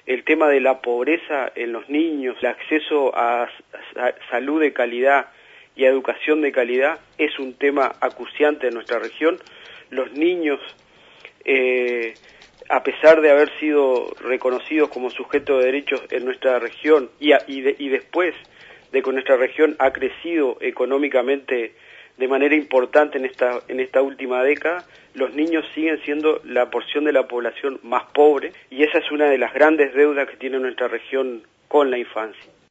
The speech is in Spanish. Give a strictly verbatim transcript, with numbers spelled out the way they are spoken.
el tema de la pobreza en los niños, el acceso a, a salud de calidad y a educación de calidad es un tema acuciante en nuestra región. Los niños, eh, a pesar de haber sido reconocidos como sujetos de derechos en nuestra región y, a, y, de, y después de que nuestra región ha crecido económicamente de manera importante en esta, en esta última década, los niños siguen siendo la porción de la población más pobre y esa es una de las grandes deudas que tiene nuestra región con la infancia.